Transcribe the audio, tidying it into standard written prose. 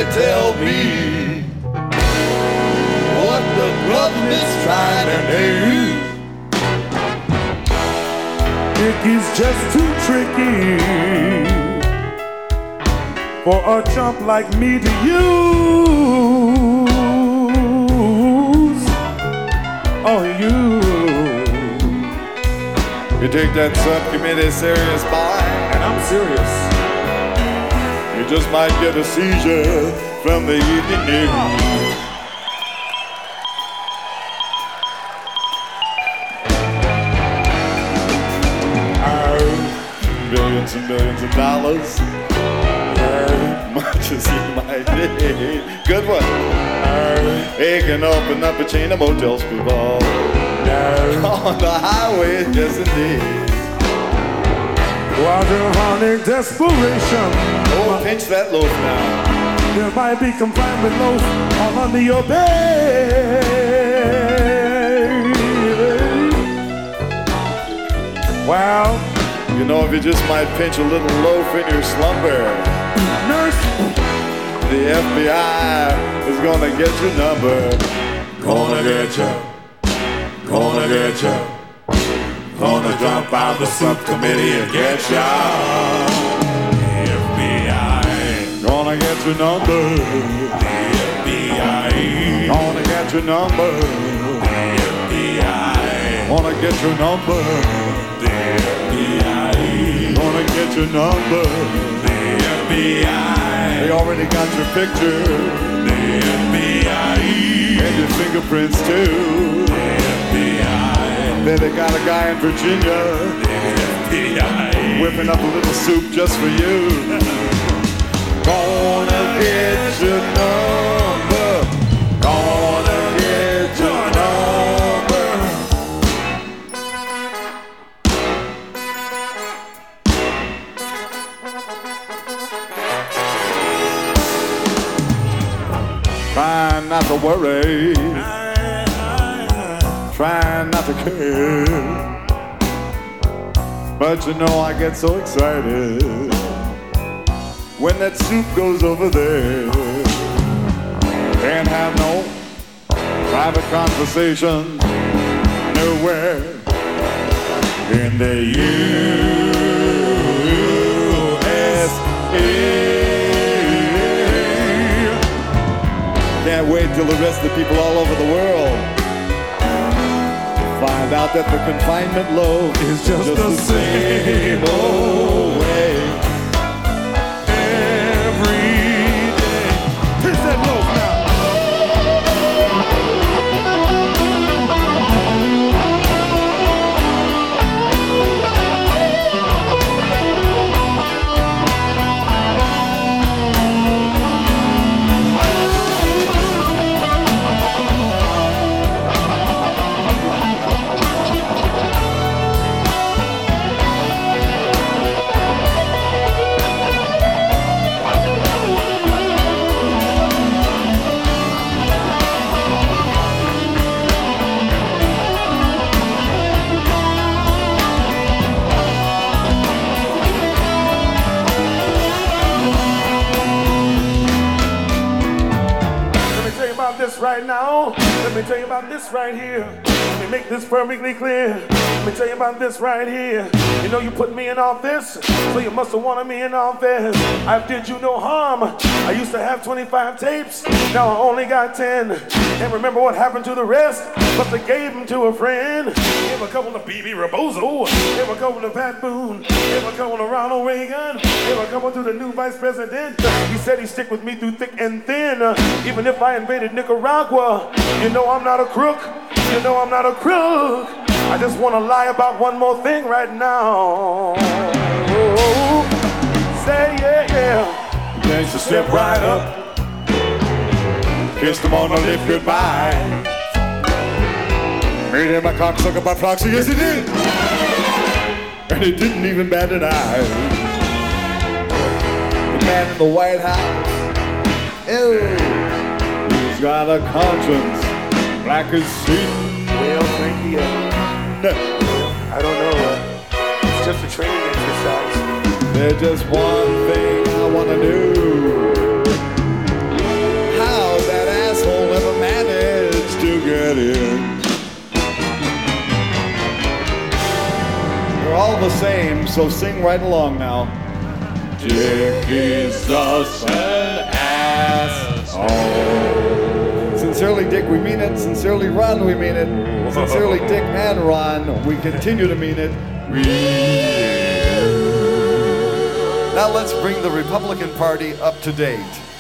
tell me what the government's trying to do. Dicky's just too tricky for a chump like me to use. Oh, you take that subcommittee serious, boy, and I'm serious. You just might get a seizure from the evening news. Billions and billions of dollars, much as he might need. Good one. He can open up a chain of motels, people. On the highway, yes indeed. Quadraphonic desperation. Oh, pinch that loaf now. There might be confinement loaf all under your bed. Well, you know, if you just might pinch a little loaf in your slumber, nurse, the FBI is gonna get your number. Gonna get you. Gonna get you. Gonna drop out the subcommittee and get ya. The FBI. Gonna get your number. The FBI. Gonna get your number. The FBI. Gonna get your number. The FBI. Gonna get your number. The FBI. They already got your picture. The FBI. And your fingerprints too. The FBI. Then they got a guy in Virginia. The FBI. Whipping up a little soup just for you. Gonna get your number. Gonna get your number. Try not to worry. Try not to care. But you know I get so excited when that soup goes over there. Can't have no private conversation nowhere in the USA. Can't wait till the rest of the people all over the world find out that the confinement loaf is just the same old way. Every day. Here's that loaf now. Right now, let me tell you about this right here. Let me make this perfectly clear. Let me tell you about this right here. You know you put me in office, so you must have wanted me in office. I did you no harm. I used to have 25 tapes, now I only got 10. Can't remember what happened to the rest, but they gave them to a friend. Gave a couple to B.B. Rebozo, gave a couple to Pat Boone, gave a couple to Ronald Reagan, gave a couple to the new vice president. He said he'd stick with me through thick and thin, even if I invaded Nicaragua. You know I'm not a crook, you know I'm not a crook. I just want to lie about one more thing right now. Oh, say yeah. Thanks to step right up, kissed him on the lip goodbye. Made him a cocksucker by proxy, yes he did. And he didn't even bat an eye. The man in the White House, ew, he's got a conscience black as sea. Well, thank you. No. I don't know. It's just a training exercise. There's just one thing I want to do. comedian. They're all the same, so sing right along now. Dick is just an asshole. Sincerely, Dick, we mean it. Sincerely, Ron, we mean it. Sincerely, Dick and Ron, we continue to mean it. Now let's bring the Republican Party up to date.